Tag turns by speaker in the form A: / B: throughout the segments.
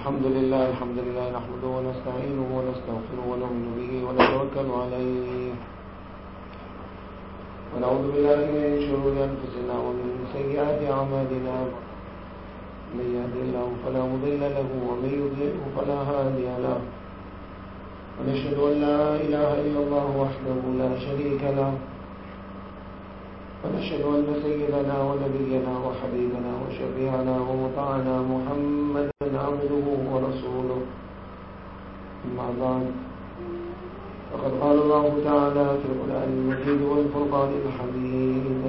A: الحمد لله نحمده ونستعينه ونستغفره ونؤمن به ونتوكل عليه ونعوذ بالله من شرور أنفسنا ومن سيئات أعمالنا من يهده الله فلا مضل له ومن يضلل فلا هادي له ونشهد أن لا إله إلا الله وحده لا شريك له ونشهد أن سيدنا ونبينا وحبيبنا وشفيعنا ومطاعنا محمدا عبده ورسوله أما بعد فقد قال الله تعالى في القرآن المجيد والفرقان الحميد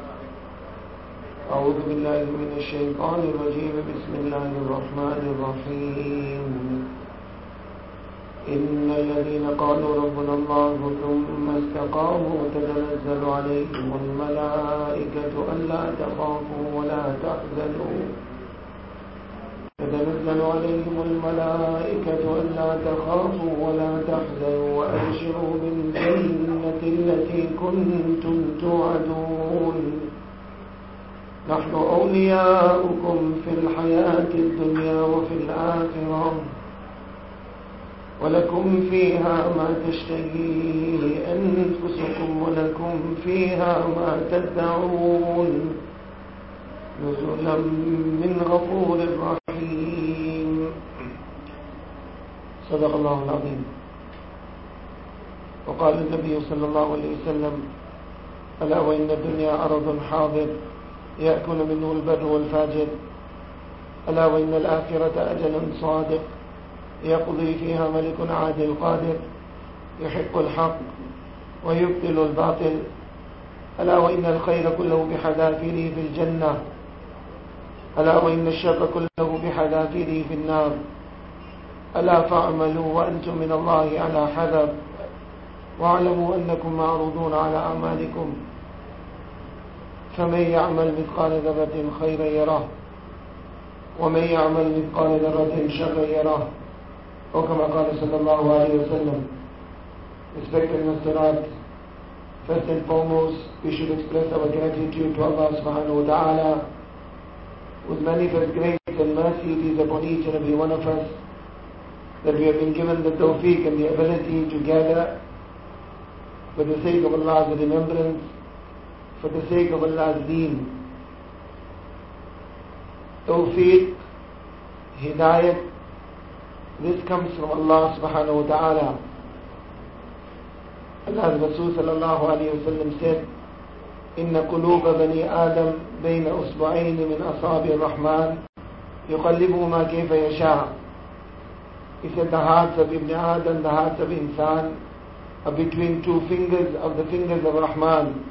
A: أعوذ بالله من الشيطان الرجيم بسم الله الرحمن الرحيم إن الذين قالوا ربنا الله ثم استقاموا تتنزل عليهم الملائكة ألا تخافوا ولا تحزنوا وأبشروا بالجنة التي كنتم توعدون نحن أولياؤكم في الحياة الدنيا وفي الآخرة ولكم فيها ما تشتهيه أنفسكم ولكم فيها ما تدعون نزلا من غفور رحيم صدق الله العظيم. وقال النبي صلى الله عليه وسلم ألا وإن الدنيا أرض حاضر يأكل منه البر والفاجر ألا وإن الآخرة أجل صادق يقضي فيها ملك عادل قادر يحق الحق ويبطل الباطل ألا وإن الخير كله بحذافيره في الجنة ألا وإن الشر كله بحذافيره في النار ألا فاعملوا وأنتم من الله على حذر واعلموا أنكم معروضون على أعمالكم فمن يعمل مثقال ذرة خيرا يره ومن يعمل مثقال ذرة شرا يره or كما قال صلى الله عليه وسلم. Respected Nastarat, first and foremost we should express our gratitude to Allah subhanahu wa ta'ala whose manifest grace and mercy it is upon each and every one of us that we have been given the tawfiq and the ability to gather for the sake of Allah's remembrance, for the sake of Allah's deen. Tawfiq, hidayat, this comes from Allah subhanahu wa ta'ala. Allah's Rasul sallallahu alayhi wa sallam said, إن قلوب بني آدم بين أصبعين من أصابع الرحمن يقلبهما كيف يشاء. He said the hearts of Ibn Adam, the hearts of Insan are between two fingers of the fingers of Rahman.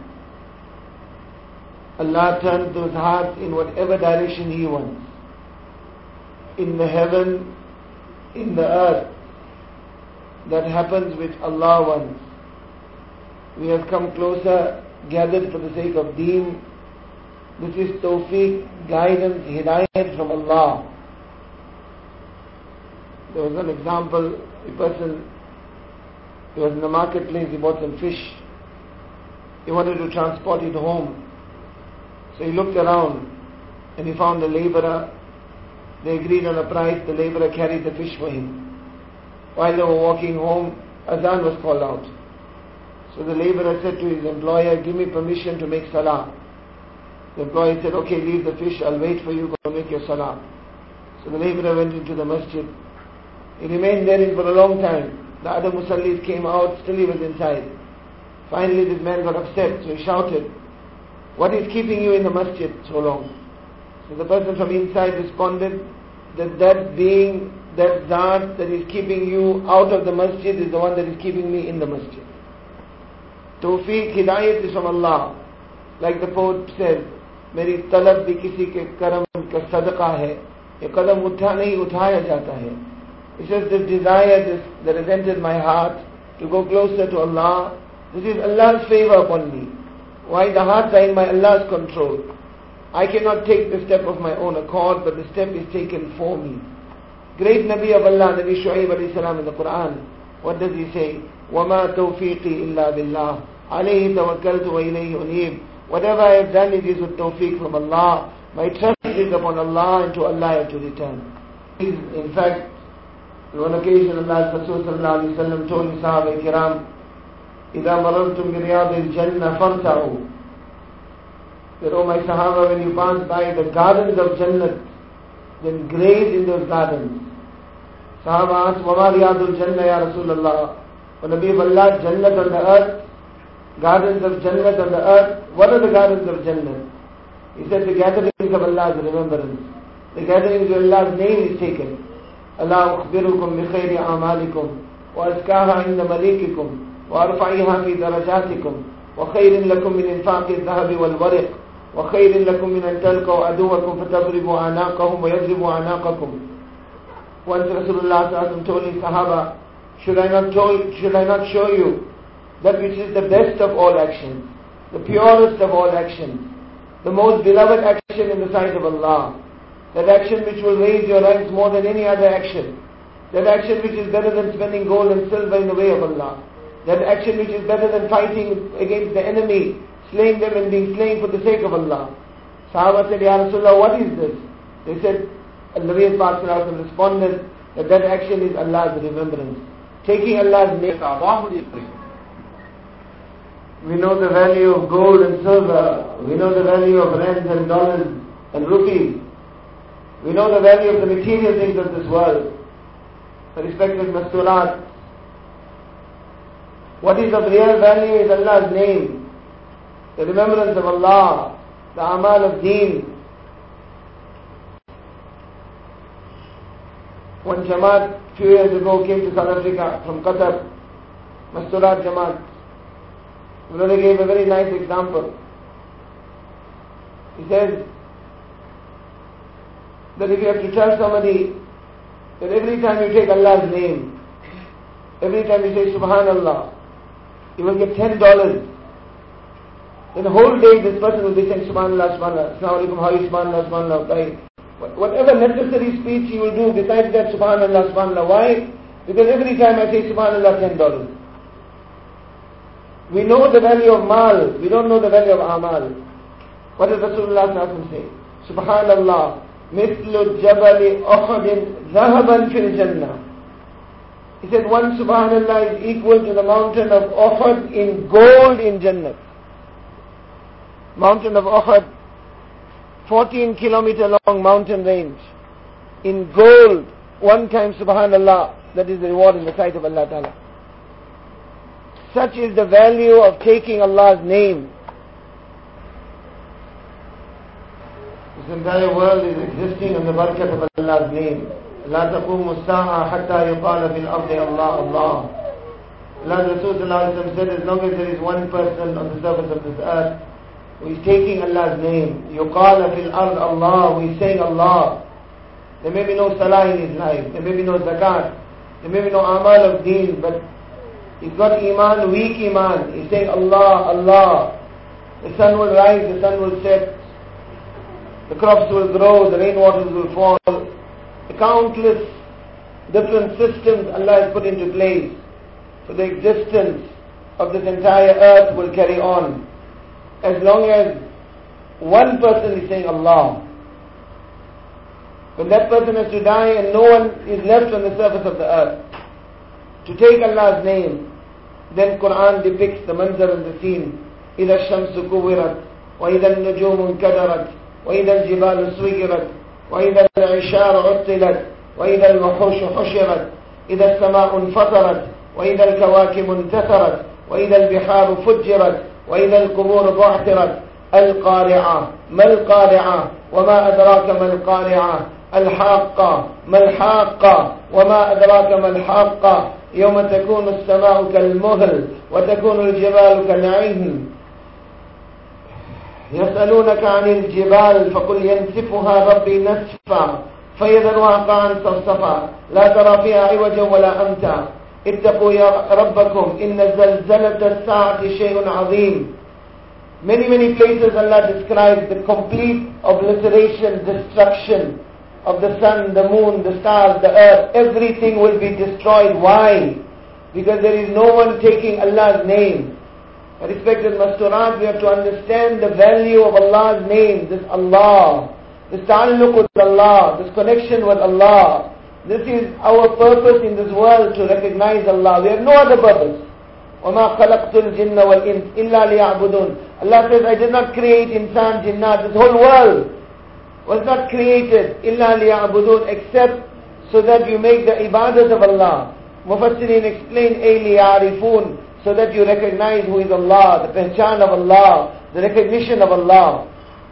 A: Allah turns those hearts in whatever direction He wants. In the heaven, in the earth, that happens which Allah wants. We have come closer, gathered for the sake of deen. This is tawfiq, guidance, hidayat from Allah. There was an example, a person, he was in the marketplace, he bought some fish. He wanted to transport it home. So he looked around and he found a laborer. They agreed on a price, the laborer carried the fish for him. While they were walking home, azan was called out. So the laborer said to his employer, give me permission to make salah. The employer said, okay, leave the fish, I'll wait for you, go make your salah. So the laborer went into the masjid. He remained therein for a long time. The other musallis came out, still he was inside. Finally this man got upset, so he shouted, what is keeping you in the masjid so long? So the person from inside responded that being, that zat that is keeping you out of the masjid is the one that is keeping me in the masjid. Tawfiq, hidayat is from Allah. Like the poet says, मेरी तलब भी किसी के करम का सदका है, ये कदम उठा नहीं उठाया जाता है. It says this desire that has entered my heart to go closer to Allah, this is Allah's favor upon me. Why? The hearts are in my Allah's control. I cannot take the step of my own accord, but the step is taken for me. Great Nabi of Allah, Nabi Shu'aib alayhi salam in the Quran, what does he say? وَمَا تَوْفِيقِي إِلَّا بِاللَّهِ عَلَيْهِ تَوَكَّلْتُ وَإِلَيْهِ أُنِيبُ. Whatever I have done, it is with tawfiq from Allah. My trust is upon Allah and to Allah I have to return. In fact, on one occasion Allah's Rasul sallallahu alayhi wa sallam told his Sahaba Kiram, إِذَا مَرَرْتُمْ بِرِيَاضِ الْجَنَّةِ فَارْتَعُوا. That, oh my Sahaba, when you pass by the gardens of Jannat, then graze in those gardens. Sahaba asked, وَمَا رِيَاضُ الْجَنَّةِ يَا رَسُولَ اللَّهِ. O Nabi of Allah, Jannat on the earth, gardens of Jannat on the earth. What are the gardens of Jannat? He said, the gatherings of Allah's remembrance. The gatherings where Allah's name is taken. أَلَا أُخْبِرُكُمْ بِخَيْرِ أَعْمَالِكُمْ وَأَزْكَاهَا عِنْدَ مَلِيكِكُمْ وَأَرْفَعِهَا فِي دَرَجَاتِكُمْ وَخَيْرٍ لَكُمْ مِنْ إِنْفَاقِ الذَّهَبِ وَالْوَرِقِ وَخَيْرٍ لَكُمْ مِنْ أَنْ تَلْقَوْا عَدُوَّكُمْ فَتَضْرِبُوا أَعْنَاقَهُمْ وَيَضْرِبُوا أَعْنَاقَكُمْ. Once Rasulullah told his Sahaba, should I not show you that which is the best of all actions, the purest of all actions, the most beloved action in the sight of Allah, that action which will raise your ranks more than any other action, that action which is better than spending gold and silver in the way of Allah, that action which is better than fighting against the enemy, slaying them and being slain for the sake of Allah. Sahaba said, Ya Rasulullah, what is this? They said, Nabi Pak responded that action is Allah's remembrance. Taking Allah's name. We know the value of gold and silver. We know the value of rands and dollars and rupees. We know the value of the material things of this world. The respected masturat. What is of real value is Allah's name. The remembrance of Allah. The amal of deen. One Jamaat a few years ago came to South Africa from Qatar. Masturat Jamaat. Brother gave a very nice example. He says that if you have to tell somebody that every time you take Allah's name, every time you say Subhanallah, you will get $10. Then the whole day this person will be saying Subhanallah, Subhanallah, Assalamu alaikum, how are you, Subhanallah, Subhanallah. Whatever necessary speech you will do besides that Subhanallah, Subhanallah. Why? Because every time I say Subhanallah, $10. We know the value of mal, we don't know the value of amal. What does Rasulullah say? Subhanallah, mithlu jabali Uhud dhahaban fil jannah. He said one Subhanallah is equal to the mountain of Uhud in gold in Jannah. Mountain of Uhud, 14-kilometer long mountain range. In gold, one time Subhanallah, that is the reward in the sight of Allah Ta'ala. Such is the value of taking Allah's name. This entire world is existing on the barakat of Allah's name. لا تقوم الساعة حتى يقال في الأرض الله الله. Allah Rasul said, as long as there is one person on the surface of this earth who is taking Allah's name, يقال في الأرض Allah, who is saying Allah. There may be no salah in his life, there may be no zakat, there may be no amal of deen, but he's got iman, weak iman. He's saying Allah, Allah. The sun will rise, the sun will set. The crops will grow, the rainwaters will fall. The countless different systems Allah has put into place for the existence of this entire earth will carry on. As long as one person is saying Allah. When that person has to die and no one is left on the surface of the earth to take Allah's name, then Quran depicts the manzar and the scene. إِذَا الشَّمْسُ كُوِّرَتْ وَإِذَا النُّجُومُ انْكَدَرَتْ وَإِذَا الْجِبَالُ سُيِّرَتْ وَإِذَا الْعِشَارُ عُطِّلَتْ وَإِذَا الْوَحُوشُ حُشِرَتْ إِذَا السَّمَاءُ انْفَطَرَتْ وَإِذَا الْكَوَاكِبُ انْتَثَرَتْ وَإِذَا الْبِحَارُ فُجِّرَتْ وَإِذَا الْقُبُورُ بُعْثِرَتْ الْقَارِعَةُ مَا الْقَارِعَةُ وَمَا أَدْرَاكَ مَا الْقَارِعَةُ الْحَاقَّةُ مَا الْحَاقَّةُ وَمَا أَدْرَاكَ مَا الْحَاقَّةُ يوم تكون السماء كالمهل وتكون الجبال كالعهن يسألونك عن الجبال فقل ينسفها ربي نسفا فيذرها قاعا صفصفا لا ترى فيها عوجا ولا أمتا اتقوا يا ربكم إن زلزلة الساعة شيء عظيم. Many places Allah describes the complete obliteration, destruction of the sun, the moon, the stars, the earth. Everything will be destroyed. Why? Because there is no one taking Allah's name. Respected Masturat, we have to understand the value of Allah's name, this Allah, this ta'alluq with Allah, this connection with Allah. This is our purpose in this world, to recognize Allah. We have no other purpose. وَمَا خَلَقْتُ الْجِنَّ وَالْإِنسِ إِلَّا لِيَعْبُدُونَ. Allah says, I did not create insan, jinnat, this whole world was not created إِلَّا لِيَعْبُدُونَ, except so that you make the ibadat of Allah. Mufassirin explain, أَيْ لِيَعْرِفُونَ, so that you recognize who is Allah, the pehchan of Allah, the recognition of Allah.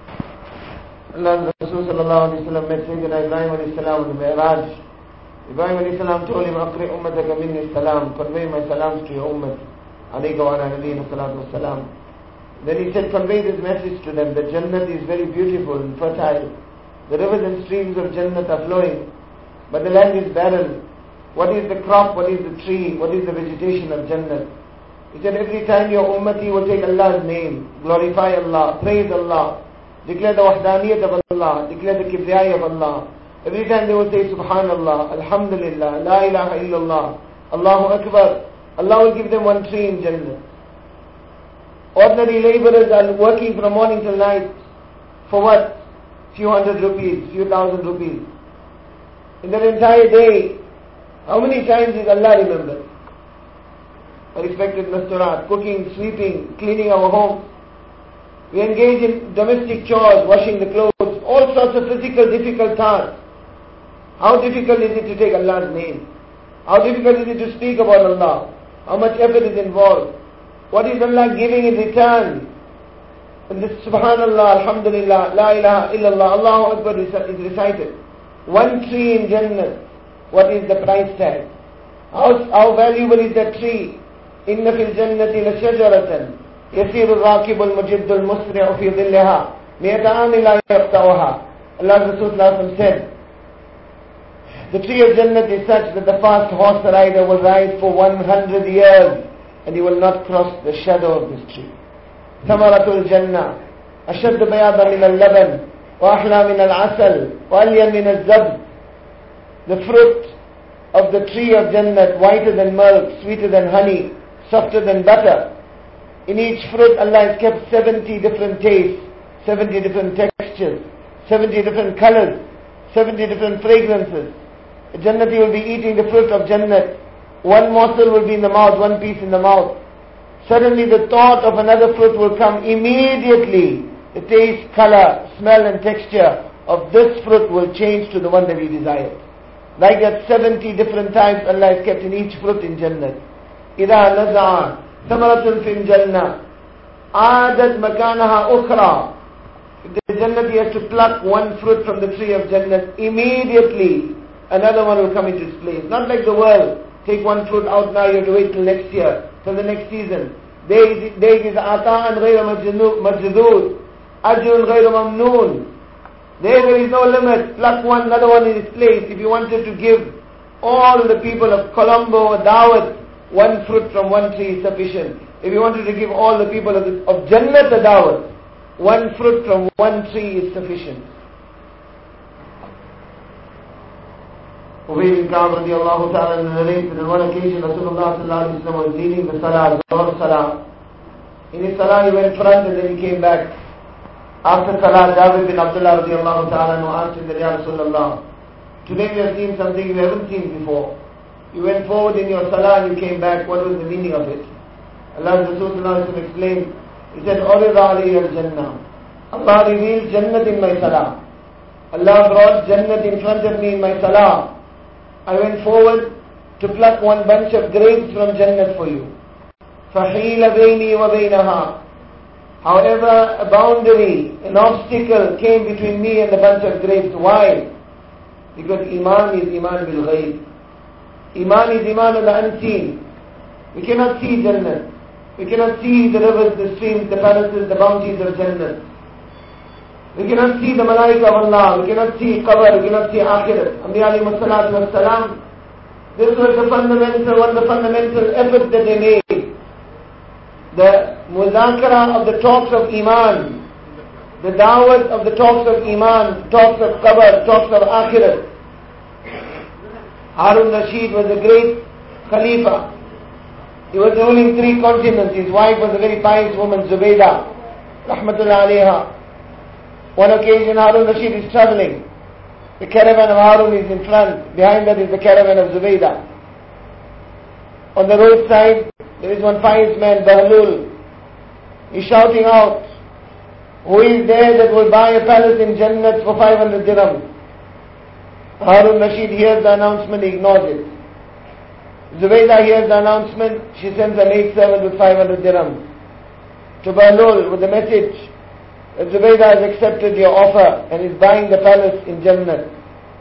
A: Allah Rasul sallallahu alayhi wa sallam met Sayyidina Ibrahim alayhi salam on the Mi'raj. Ibrahim alayhi salam told him, أَقْرِئْ أُمَّتَكَ مِنِّي السَّلَامِ, convey my salams to your ummah. Alayka wa ala nabiyina salatu wassalam. Then he said, convey this message to them, that Jannat is very beautiful and fertile. The rivers and streams of Jannat are flowing, but the land is barren. What is the crop, what is the tree, what is the vegetation of Jannat? He said, every time your ummati will take Allah's name, glorify Allah, praise Allah, declare the wahdaniyat of Allah, declare the kibriyai of Allah. Every time they will say Subhanallah, Alhamdulillah, La ilaha illallah, Allahu Akbar, Allah will give them one tree in Jannah. Ordinary laborers are working from morning till night. For what? Few hundred rupees, few thousand rupees. In their entire day, how many times is Allah remembered? A respected masturat, cooking, sweeping, cleaning our homes. We engage in domestic chores, washing the clothes, all sorts of physical difficult tasks. How difficult is it to take Allah's name? How difficult is it to speak about Allah? How much effort is involved? What is Allah giving in return? And this Subhanallah, Alhamdulillah, La ilaha illallah, Allahu Akbar is recited. One tree in Jannah, what is the price tag? How valuable is that tree? إِنَّ فِي الْجَنَّةِ لَشَجَرَةً يَسِيرُ الرَّاكِبُ الْمُجِدُّ الْمُسْرِعُ فِي ظِلِّهَا مِئَةَ عَامٍ لَا يَقْطَعُهَا. Allah Rasul said, the tree of Jannat is such that the fast horse rider will ride for 100 years and he will not cross the shadow of this tree. ثمرة الجنة أشد بياضا من اللبن وأحلى من العسل وألين من الزبد. The fruit of the tree of Jannat, whiter than milk, sweeter than honey, softer than butter. In each fruit Allah has kept 70 different tastes, 70 different textures, 70 different colors, 70 different fragrances. A Jannati will be eating the fruit of Jannat. One morsel will be in the mouth, one piece in the mouth. Suddenly the thought of another fruit will come immediately. The taste, color, smell and texture of this fruit will change to the one that he desired. Like that 70 different types Allah has kept in each fruit in Jannat. إِذَا نَزَعَ ثَمَرَةٌ فِي الْجَنَّةِ عَادَتْ مَكَانَهَا أُخْرَى. If the Jannati has to pluck one fruit from the tree of Jannat, immediately another one will come into its place. Not like the world. Take one fruit out now, you have to wait till next year, till the next season. There is ata'an ghayra majzood, ajrun ghayra mamnoon. There is no limit. Pluck one, another one in its place. If you wanted to give all the people of Colombo a dawat, one fruit from one tree is sufficient. If you wanted to give all the people of Jannat a dawat, one fruit from one tree is sufficient. Ubay bin Ka'b radiallahu ta'ala narrates that on one occasion Rasulullah sallallahu alayhi wa sallam was leading the salah, Zuhr salah. In his salah he went front and then he came back. After salah, Jabir bin Abdullah radiallahu ta'ala asked him, Ya Rasulullah, today we have seen something we haven't seen before. You went forward in your salah and you came back. What was the meaning of it? Allah Rasulullah explained. He said, Urida alayya al-Jannah. Allah revealed Jannat in my salah. Allah brought Jannat in front of me in my salah. I went forward to pluck one bunch of grapes from Jannat for you. فَحِيلَ بَيْنِي وَبَيْنَهَا. However, a boundary, an obstacle came between me and the bunch of grapes. Why? Because Iman is Iman bil ghayb. Iman is Iman of the unseen. We cannot see Jannat. We cannot see the rivers, the streams, the palaces, the bounties of Jannat. We cannot see the malaika of Allah. We cannot see qabr. We cannot see akhirat. Anbiya alayhi salatu wa salam. This was one of the fundamental efforts that they made. The muzakara of the talks of Iman. The dawat of the talks of Iman, talks of qabr, talks of akhirat. Harun Rashid was a great Khalifa. He was ruling 3 continents. His wife was a very pious woman, Zubaydah, rahmatullah alayha. One occasion Harun Rashid is traveling The caravan of Harun is in front. Behind that is the caravan of Zubaydah. On the roadside, there is one pious man, Bahlul. He's shouting out, who is there that will buy a palace in Jannat for 500 dirhams? Harun Rashid hears the announcement, he ignores it. Zubaydah hears the announcement, she sends a maid servant with 500 dirhams to Bahlul with the message that Zubaydah has accepted your offer and is buying the palace in Jannat.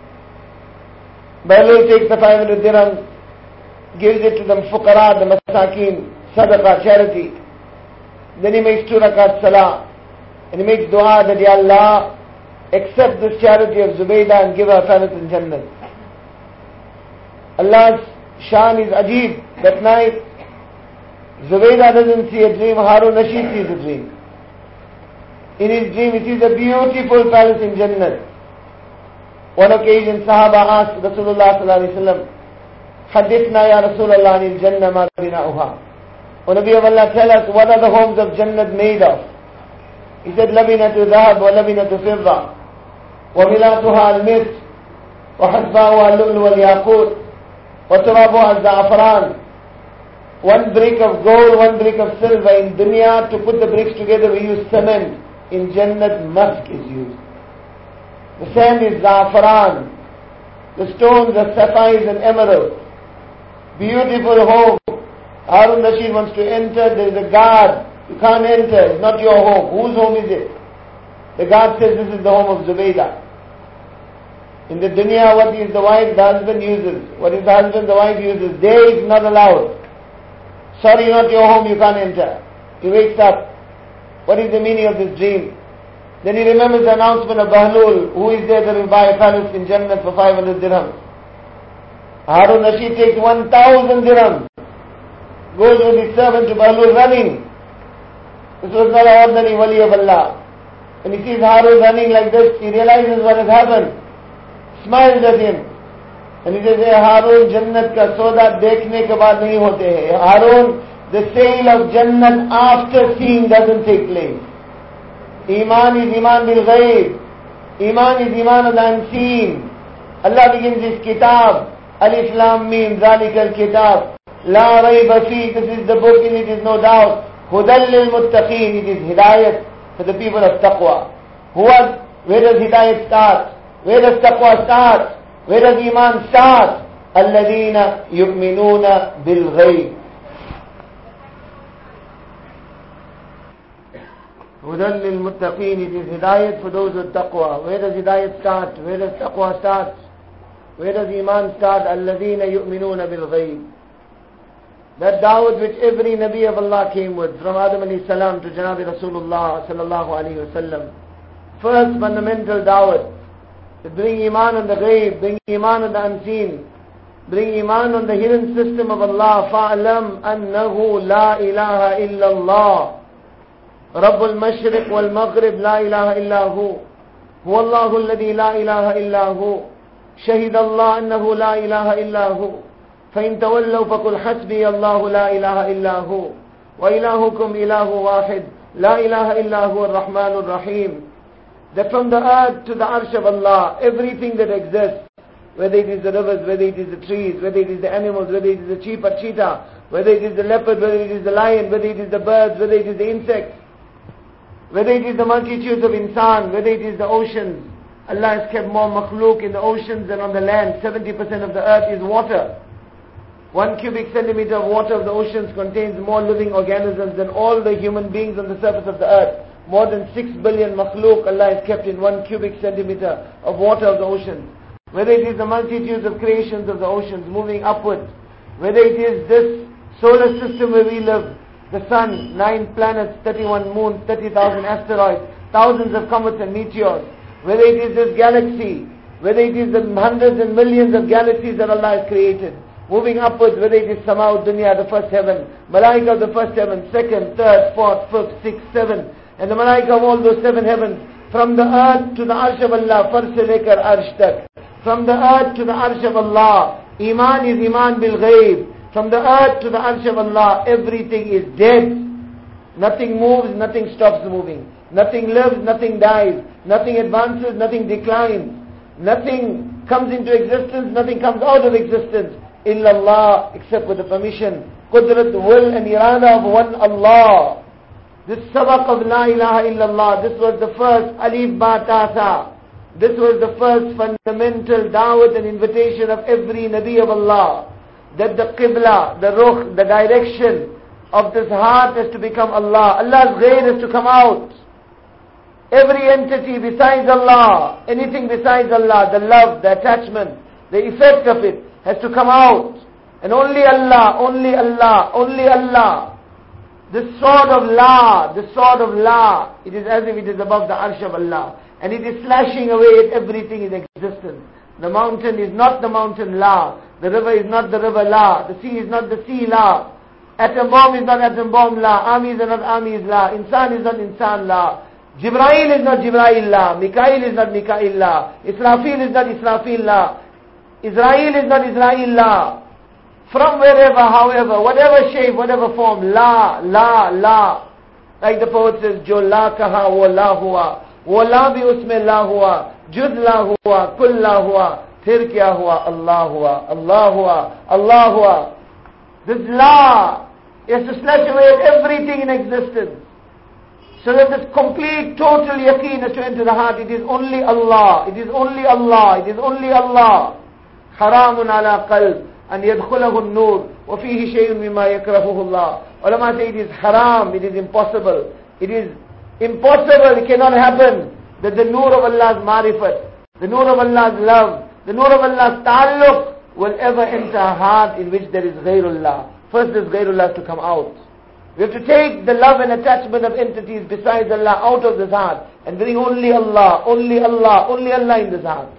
A: Bahlul takes the 500 dirhams, gives it to the fuqara, the masakin, sadaqah, charity. Then he makes 2 rakat salah. And he makes dua that, Ya Allah, accept this charity of Zubaydah and give her palace in Jannah. Allah's shan is ajib. That night, Zubaydah doesn't see a dream, Harun Rashid sees a dream. In his dream, he sees a beautiful palace in Jannah. One occasion, Sahaba asked Rasulullah sallallahu alaihi wasallam, Hadithna ya Rasulullah anil Jannah ma bina'uha. O Nabi of Allah, tell us, what are the homes of Jannah made of? He said, Labinatu dhahab wa labinatu fidda wa milatuha al-misk wa hasba'uha al-lu'lu wal-yaqut wa turabuha al-za'afran. One brick of gold, one brick of silver. In dunya, to put the bricks together, we use cement. In Jannat, musk is used. The sand is za'afran. The stones are sapphires and emeralds. Beautiful home. Harun Rashid wants to enter, there is a guard. You can't enter, it's not your home. Whose home is it? The guard says this is the home of Zubaydah. In the dunya, what is the wife, the husband uses. What is the husband, the wife uses. There is not allowed. Sorry, not your home, you can't enter. He wakes up. What is the meaning of this dream? Then he remembers the announcement of Bahlul. Who is there that will buy a palace in Jannah for 500 dirhams? Harun Rashid takes 1,000 dirhams. Goes with his servant to Bahlul running. This was not an ordinary wali of Allah. When he sees Harun running like this, he realizes what has happened. Smiles at him. And he says, hey Harun, Jannat ka soda dekhne ke baad nahi hote hai. Harun, the sale of Jannat after seeing doesn't take place. Iman is Iman bil ghaib. Iman is Iman of the unseen. Allah begins his kitab. Alif Lam Mim, Zalikal Kitab. La Rayba Fi, this is the book, in it is no doubt. Hudal lil Muttaqeen, it is Hidayat for the people of Taqwa. Where does Hidayat start? Where does Taqwa start? Where does Iman start? Alladheena yu'minuna bil ghayb. Hudal lil Muttaqeen, it is Hidayat for those with Taqwa. Where does Hidayat start? Where does Taqwa start? Where does Iman start? Alladheena yu'minuna bil ghayb. That da'wat which every Nabi of Allah came with, from Adam alayhi salam to Janabi Rasulullah sallallahu alayhi wa sallam. First fundamental da'wat, to bring Iman on the ghaib, bring Iman on the unseen, bring Iman on the hidden system of Allah. فَأَلَمْ أَنَّهُ لَا إِلَهَ إِلَّا اللَّهِ رَبُّ الْمَشْرِقِ وَالْمَغْرِبِ لَا إِلَهَ إِلَّا هُوَ هُوَ اللَّهُ الَّذِي لَا إِلَهَ إِلَّا هُوَ شَهِدَ اللَّهُ أَنَّهُ لَا إِلَهَ إِلَّا هُوَ فإن تولوا فقل حسبي الله لا إله إلا هو وإلهكم إله واحد لا إله إلا هو الرحمن الرحيم. That from the earth to the arsh of Allah, everything that exists, whether it is the rivers, whether it is the trees, whether it is the animals, whether it is the cheetah, whether it is the leopard, whether it is the lion, whether it is the birds, whether it is the insects, whether it is the multitudes of insan, whether it is the oceans. Allah has kept more makhluk in the oceans than on the land. 70% of the earth is water. 1 cubic centimeter of water of the oceans contains more living organisms than all the human beings on the surface of the earth. More than 6 billion makhluk Allah has kept in 1 cubic centimeter of water of the oceans. Whether it is the multitudes of creations of the oceans moving upwards, whether it is this solar system where we live, the sun, 9 planets, 31 moons, 30,000 asteroids, thousands of comets and meteors, whether it is this galaxy, whether it is the hundreds and millions of galaxies that Allah has created, moving upwards, whether it is Sama'ud Dunya, the first heaven, Malaika of the first heaven, second, third, fourth, fifth, sixth, seventh, and the Malaika of all those 7 heavens, from the earth to the Arsh of Allah, Far se lekar Arsh tak. From the earth to the Arsh of Allah, Iman is Iman bil Ghaib. From the earth to the Arsh of Allah, everything is dead. Nothing moves, nothing stops moving. Nothing lives, nothing dies. Nothing advances, nothing declines. Nothing comes into existence, nothing comes out of existence. Illallah, except with the permission, qudrat, will and irada of one Allah. This sabaq of La ilaha illallah, this was the first alif ba ta sa. This was the first fundamental da'wat and invitation of every Nabi of Allah. That the qibla, the ruh, the direction of this heart has to become Allah. Allah's ghayr has to come out. Every entity besides Allah, anything besides Allah, the love, the attachment, the effect of it has to come out. And only Allah, only Allah, only Allah. This sword of La, it is as if it is above the arsh of Allah. And it is slashing away at everything in existence. The mountain is not the mountain La. The river is not the river La. The sea is not the sea La. Atom bomb is not atom bomb La. Armies are not armies La. Insan is not insan La. Jibrail is not Jibrail La. Mikail is not Mikail La. Israfil is not Israfil La. Israel is not Israel La. From wherever, however, whatever shape, whatever form, La, La, La. Like the poet says, Jo La kaha wo La hua. Wo La bhi usme La hua. Jud La hua. Kull La hua. Phir kya hua? Allah hua. Allah hua. Allah hua. This La is to slash away at everything in existence. So that this complete, total yaqeen has to enter the heart. It is only Allah. It is only Allah. It is only Allah. Haramun ala qalb. And yadkhulahu an-nur. Wa fihi shay'un mimma yakrahuhu Allah. Ulama say it is haram. It is impossible. It is impossible. It cannot happen that the nur of Allah's marifat, the nur of Allah's love, the nur of Allah's ta'alluq will ever enter a heart in which there is ghayrullah. First this ghayrullah to come out. We have to take the love and attachment of entities besides Allah out of this heart and bring only Allah, only Allah, only Allah in this heart.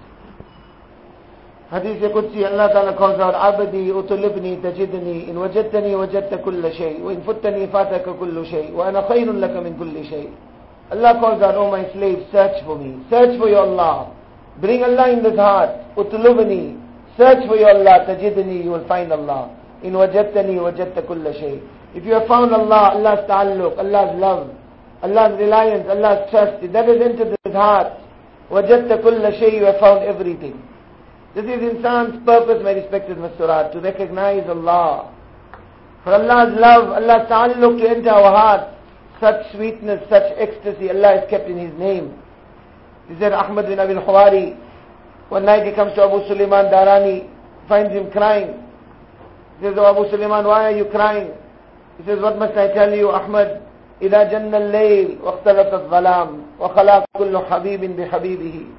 A: Hadith Qudsi, Allah Ta'ala calls out, Abadi utulibni tajidni, in wajadtani wajadta kulla shay, wa in futtani fataka kullu shay, wa ana khayrun laka min kulli shay. Allah calls out, oh my slave, search for me, search for your Allah. Bring Allah in this heart, utulibni, search for your Allah, tajidni, you will find Allah. In wajadtani wajadta kulla shay. If you have found Allah, Allah's ta'alluq, Allah's love, Allah's reliance, Allah's trust, if that has entered his heart, wajadta kulla shay, you have found everything. This is insan's purpose, my respected Masturat, to recognize Allah. For Allah's love, Allah's ta'alluq to enter our heart, such sweetness, such ecstasy, Allah has kept in His name. He said, Ahmad bin Abi al-Khawari, one night he comes to Abu Sulaiman Darani, finds him crying. He says, oh Abu Sulaiman, why are you crying? He says, what must I tell you, Ahmad? إِذَا جَنَّ اللَّيْلِ وَاخْتَلَطَ الظَّلَامِ وَخَلَى كُلُّ حَبِيبٍ بِحَبِيبِهِ.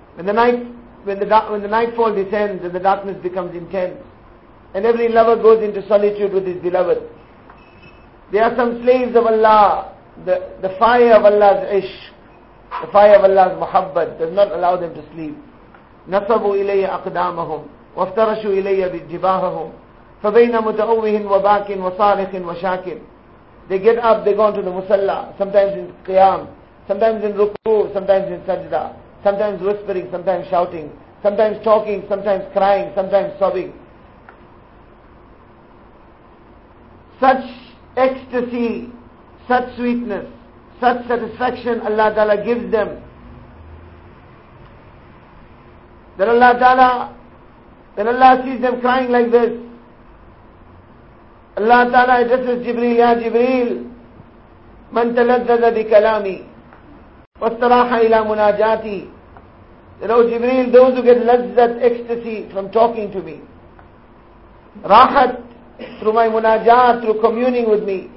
A: When the nightfall descends and the darkness becomes intense, and every lover goes into solitude with his beloved, there are some slaves of Allah, the fire of Allah's ishq, the fire of Allah's muhabbat does not allow them to sleep. نَصَبُوا إِلَيَّ أَقْدَامَهُمْ وَافْتَرَشُوا إِلَيَّ جِبَاهَهُمْ فَبَيْنَ مُتَأَوِّهٍ وَبَاكٍ وَصَارِخٍ وَشَاكٍ. They get up, they go onto the musalla, sometimes in qiyam, sometimes in ruku, sometimes in sajda, sometimes whispering, sometimes shouting, sometimes talking, sometimes crying, sometimes sobbing. Such ecstasy, such sweetness, such satisfaction Allah Ta'ala gives them, that Allah Ta'ala, when Allah sees them crying like this, Allah Ta'ala addresses Jibreel, Ya Jibreel, Man taladdaza bi kalami, wastaraha ila munajati. That, oh Jibreel, those who get lazzat, ecstasy from talking to me, rahat, through my munajat, through communing with me,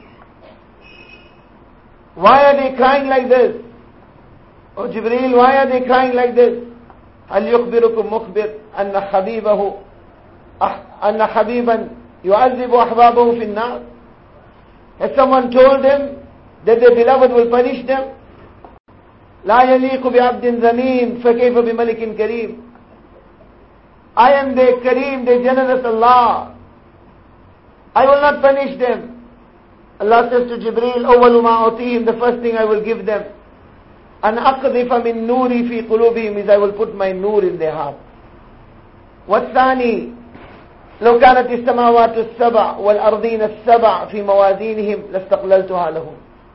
A: why are they crying like this? Oh Jibreel, why are they crying like this? هل يخبركم مخبر أن حبيبه أن حبيبا يعذب أحبابه في النار? Has someone told them that their beloved will punish them? لا يليق بعبد ذميم فكيف بملك كريم. I am their Kareem, their generous Allah. I will not punish them. Allah says to Jibreel, أول ما أعطيهم, the first thing I will give them, أن أقذف من نوري في قلوبهم, is I will put my nur in their heart. والثاني لو كانت السماوات السبع والأرضين السبع في موازينهم لاستقللتها لهم.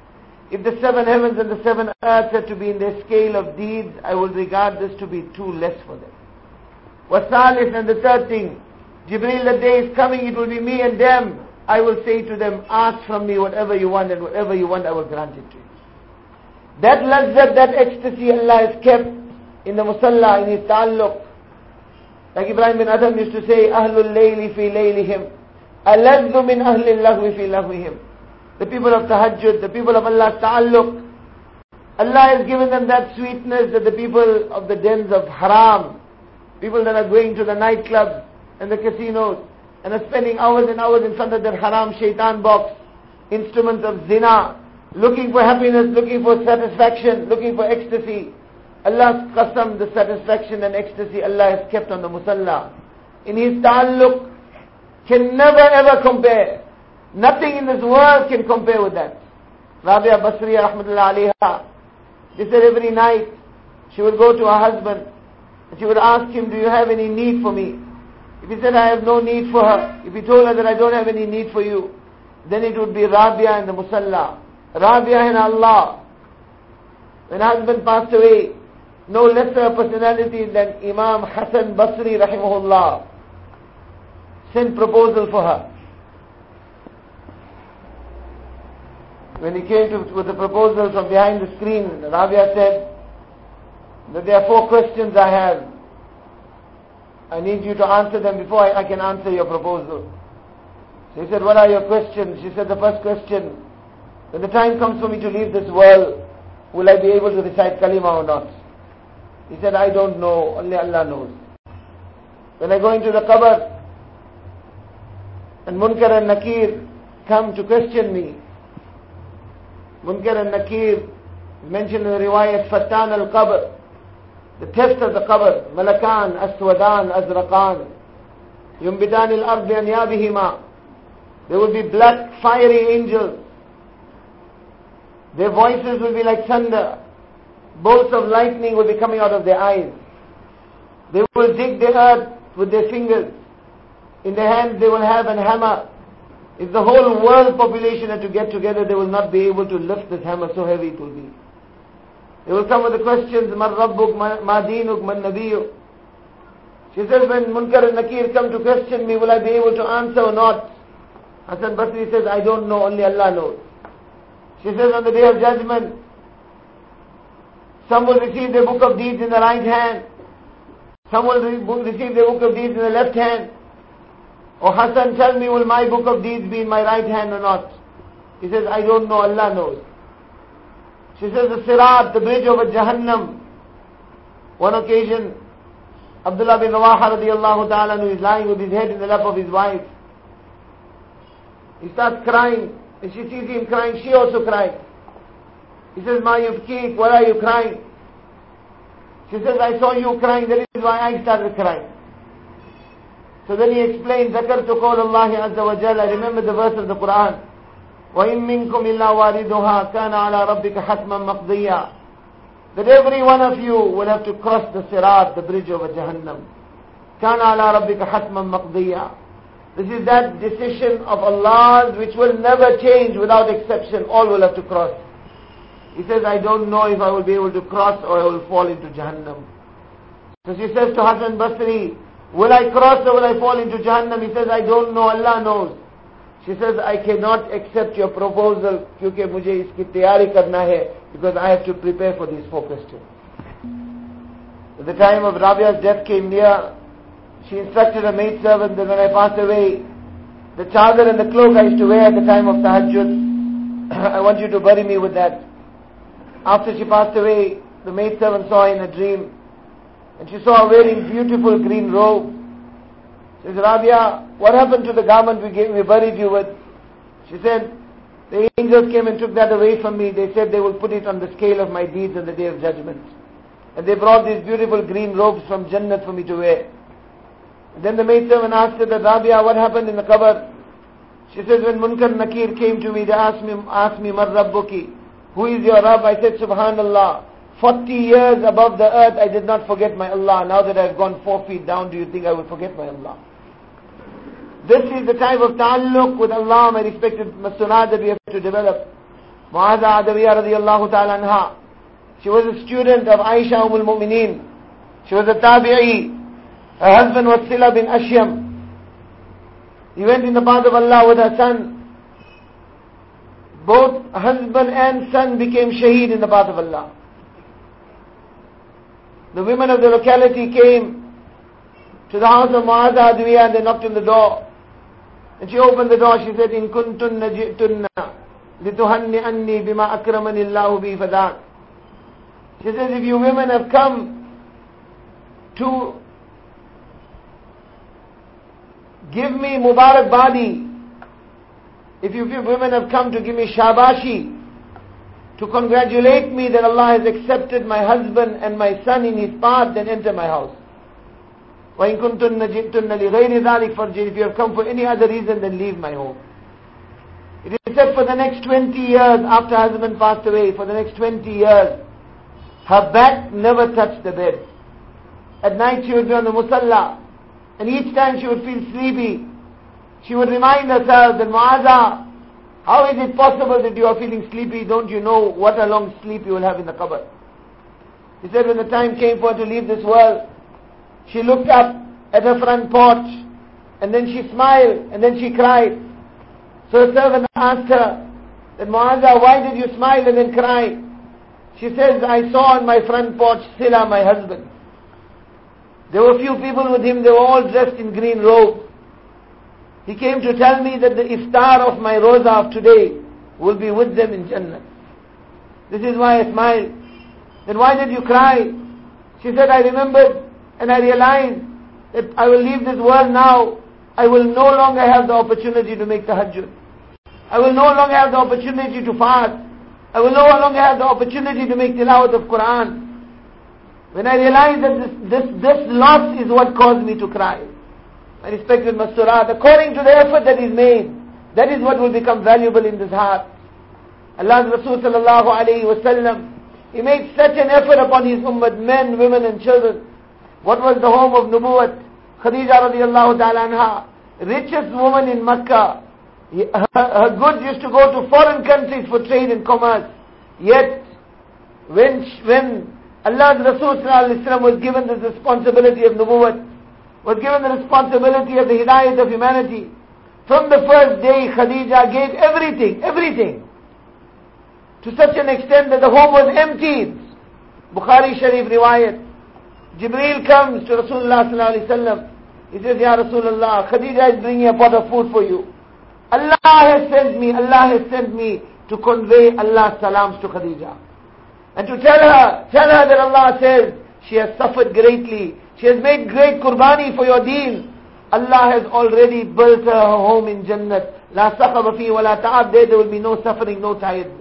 A: If the 7 heavens and the 7 earths are to be in their scale of deeds, I will regard this to be too less for them. Wasalis, and the third thing, Jibreel, the day is coming, it will be me and them. I will say to them, ask from me whatever you want, and whatever you want I will grant it to you. That lazzat, that ecstasy Allah has kept in the musalla, in his ta'alluq. Like Ibrahim bin Adham used to say, Ahlul layli fi laylihim, aladdu min ahli lahwi fi lahwihim. The people of tahajjud, the people of Allah's ta'alluq, Allah has given them that sweetness that the people of the dens of haram, people that are going to the nightclubs and the casinos and are spending hours and hours in front of their haram shaitan box, instruments of zina, looking for happiness, looking for satisfaction, looking for ecstasy. Allah's qasam, the satisfaction and ecstasy Allah has kept on the musalla. In his ta'alluq can never ever compare. Nothing in this world can compare with that. Rabia Basriya rahmatullah alayha, they said every night she would go to her husband and she would ask him, do you have any need for me? If he said, I have no need for her, if he told her that I don't have any need for you, then it would be Rabia in the musalla. Rabia in Allah. When her husband passed away, no lesser personality than Imam Hassan Basri rahimahullah sent proposal for her. When he came with the proposal from behind the screen, Rabia said that there are 4 questions I have. I need you to answer them before I can answer your proposal. So he said, what are your questions? She said, the first question, when the time comes for me to leave this world, will I be able to recite kalima or not? He said, I don't know, only Allah knows. When I go into the qabr, and Munkar and Nakir come to question me, Munkar and Nakir mentioned in the riwayat Fatan al-Qabr, the test of the qabr, Malakan, Aswadan, Azraqan, Yumbidan al-Ard bi-anyabihima. There will be black, fiery angels. Their voices will be like thunder. Bolts of lightning will be coming out of their eyes. They will dig the earth with their fingers. In their hands they will have an hammer. If the whole world population had to get together, they will not be able to lift this hammer, so heavy it will be. They will come with the questions, Man Rabbuk, Ma Dinuk, Man Nabiyuk. She says, when Munkar and Nakir come to question me, will I be able to answer or not? Hassan Basri says, I don't know, only Allah knows. She says, on the day of judgment, some will receive their book of deeds in the right hand, some will receive their book of deeds in the left hand. Oh Hassan, tell me, will my book of deeds be in my right hand or not? He says, I don't know, Allah knows. She says, the Sirat, the bridge over Jahannam. One occasion, Abdullah bin Rawaha radiallahu ta'ala is lying with his head in the lap of his wife. He starts crying, and she sees him crying, she also cries. He says, Ma yubkik, why are you crying? She says, I saw you crying, that is why I started crying. So then he explains, ذَكَرْتُ قَوْلَ اللَّهِ عَزَّ وَجَلَّ, I remember the verse of the Quran. وَإِن مِّنكُمْ إِلَّا وَارِدُهَا كَانَ عَلَى رَبِّكَ حَتْمًا مَقْضِيًّا. That every one of you will have to cross the Sirat, the bridge over Jahannam. كَانَ عَلَى رَبِّكَ حَتْمًا مَقْضِيًّا. This is that decision of Allah's which will never change without exception. All will have to cross. He says, I don't know if I will be able to cross or I will fall into Jahannam. So she says to Hassan Basri, will I cross or will I fall into Jahannam? He says, I don't know, Allah knows. She says, I cannot accept your proposal क्योंकि मुझे इसकी तैयारी करना है, because I have to prepare for these 4 questions. At the time of Rabia's death came near, she instructed her maidservant that when I pass away, the chadar and the cloak I used to wear at the time of tahajjud, I want you to bury me with that. After she passed away, the maidservant saw her in a dream, and she saw her wearing beautiful green robe. She says, Rabia, what happened to the garment we buried you with? She said, the angels came and took that away from me. They said they will put it on the scale of my deeds on the day of judgment. And they brought these beautiful green robes from Jannat for me to wear. And then the maidservant asked her that, Rabia, what happened in the qabr? She says, when Munkar Nakir came to me, they asked me, Man Rabbuki, who is your Rabb? I said, Subhanallah, 40 years above the earth, I did not forget my Allah. Now that I have gone 4 feet down, do you think I will forget my Allah? This is the type of ta'alluq with Allah, my respected Muslims, that we have to develop. Mu'adha Adawiyya radiyallahu ta'ala anha. She was a student of Aisha al-Mu'mineen. She was a tabi'i. Her husband was Sila bin Ashyam. He went in the path of Allah with her son. Both husband and son became shaheed in the path of Allah. The women of the locality came to the house of Mu'adha Adawiyya and they knocked on the door. And she opened the door. She said, "In kuntunna ji'tunna lituhanni anni bima akramani Allahu bi fadak." She says, if you women have come to give me Mubarak Badi, if you women have come to give me Shabashi, to congratulate me that Allah has accepted my husband and my son in His path, then enter my house. وَإِن كُنتُنَّ جِئْتُنَّ لِغَيْرِ ذَلِكَ فَارْجِعْنِ. If you have come for any other reason, then leave my home. It is said for the next 20 years after her husband passed away, for the next 20 years, her back never touched the bed. At night she would be on the musalla, and each time she would feel sleepy, she would remind herself that, Mu'adha, how is it possible that you are feeling sleepy? Don't you know what a long sleep you will have in the qabr? He said when the time came for her to leave this world, she looked up at her front porch, and then she smiled, and then she cried. So a servant asked her, that, Mu'adha, why did you smile and then cry? She says, I saw on my front porch Sila, my husband. There were few people with him, they were all dressed in green robes. He came to tell me that the iftar of my roza of today will be with them in Jannah. This is why I smiled. Then why did you cry? She said, I remembered and I realized that I will leave this world now. I will no longer have the opportunity to make tahajjud. I will no longer have the opportunity to fast. I will no longer have the opportunity to make tilawat of Quran. When I realized that this loss is what caused me to cry. My respected Masturat, according to the effort that is made, that is what will become valuable in this heart. Allah's Rasul sallallahu alayhi wa sallam, he made such an effort upon his ummah, men, women and children. What was the home of Nubuwwat? Khadija radiallahu ta'ala anha, richest woman in Makkah. Her goods used to go to foreign countries for trade and commerce. Yet, when Allah's Rasul sallallahu alayhi wa sallam was given this responsibility of Nubuwwat, was given the responsibility of the hidayat of humanity, from the first day Khadija gave everything, to such an extent that the home was emptied. Bukhari Sharif riwayat. Jibreel comes to Rasulullah sallallahu alayhi wa sallam. He says, Ya Rasulullah, Khadija is bringing a pot of food for you. Allah has sent me to convey Allah's salams to Khadija. And to tell her that Allah says, she has suffered greatly. She has made great qurbani for your deen. Allah has already built her home in Jannat. La sakhaba fi wa la ta'ab. There will be no suffering, no tiredness.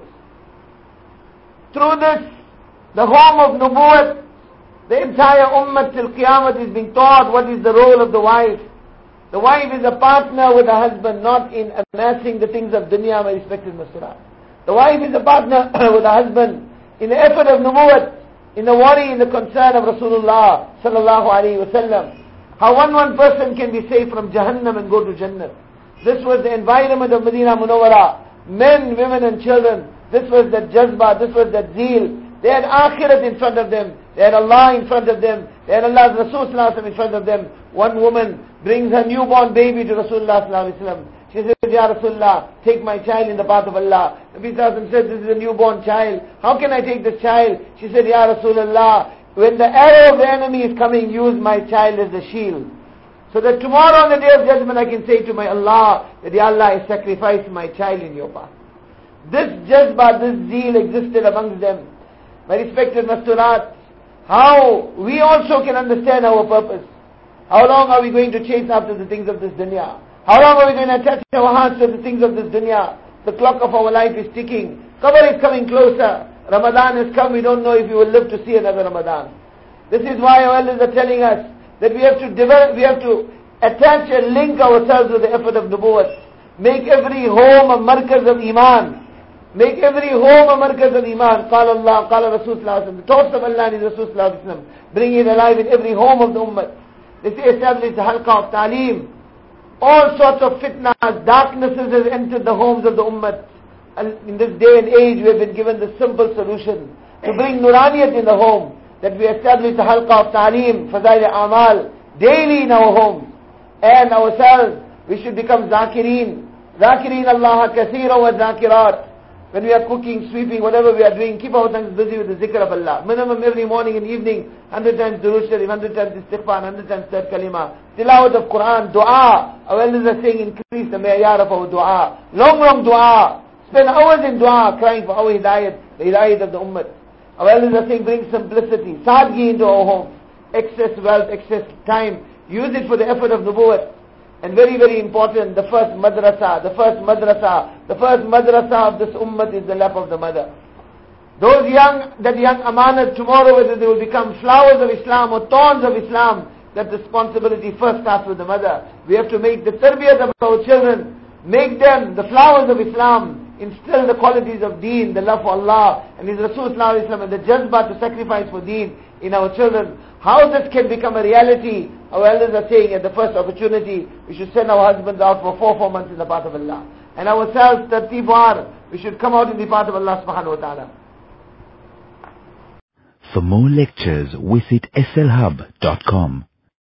A: Through this, the home of Nubuwwat, the entire ummah till Qiyamah is being taught what is the role of the wife. The wife is a partner with her husband, not in amassing the things of dunya, my respected Masturah. The wife is a partner with her husband in the effort of Nubuwwat, in the worry, in the concern of Rasulullah sallallahu alayhi wa sallam. How one person can be saved from Jahannam and go to Jannah. This was the environment of Medina Munawwara. Men, women and children. This was that jazba, this was that zeal. They had akhirat in front of them. They had Allah in front of them. They had Allah's Rasul sallallahu alayhi wa sallam in front of them. One woman brings her newborn baby to Rasulullah sallallahu alayhi wa sallam. She says, Ya Rasulullah, take my child in the path of Allah. Nabi Sallallahu said, this is a newborn child. How can I take this child? She said, Ya Rasulullah, when the arrow of the enemy is coming, use my child as a shield. So that tomorrow on the day of judgment I can say to my Allah, that Ya Allah, I sacrificed my child in your path. This jazba, this zeal existed amongst them. My respected Masturat, how we also can understand our purpose. How long are we going to chase after the things of this dunya? How long are we going to attach our hearts to the things of this dunya? The clock of our life is ticking. Qabr is coming closer. Ramadan has come. We don't know if we will live to see another Ramadan. This is why our elders are telling us that we have to attach and link ourselves with the effort of Nubuwwat. Make every home a markaz of Iman. Make every home a markaz of Iman. Qala Allah, Qala Rasul sallallahu alayhi wa sallam. The thoughts of Allah and His Rasul sallallahu alayhi wa sallam. Bring it alive in every home of the ummah. They say establish the halqa of ta'aleem. All sorts of fitnas, darknesses have entered the homes of the ummah. And in this day and age, we have been given the simple solution to bring Nuraniyat in the home, that we establish the halqa of ta'aleem, fazail amal, daily in our homes. And ourselves, we should become zakireen. Zakireen Allah kaseera wa zakirat. When we are cooking, sweeping, whatever we are doing, keep our tongues busy with the zikr of Allah. Minimum every morning and evening, 100 times durood sharif, 100 times istighfar, 100 times third kalima. Tilawat of Quran, dua. Our elders are saying increase the ma'yar of our dua. Long dua. Spend hours in dua, crying for our hidayat, the hidayat of the ummah. Our elders are saying bring simplicity, sadgi into our homes. Excess wealth, excess time. Use it for the effort of nubuwwat. And very, very important, the first madrasa of this ummah is the lap of the mother. Those young amanat tomorrow, whether they will become flowers of Islam or thorns of Islam, that responsibility first starts with the mother. We have to make the tarbiyat of our children, make them the flowers of Islam, instill the qualities of deen, the love for Allah and His Rasul Sallallahu Alaihi Wasallam, and the jazbah to sacrifice for deen in our children. How this can become a reality, our elders are saying at the first opportunity, we should send our husbands out for 4 months in the path of Allah. And ourselves, tartib war, we should come out in the path of Allah subhanahu wa ta'ala.
B: For more lectures, visit slhub.com.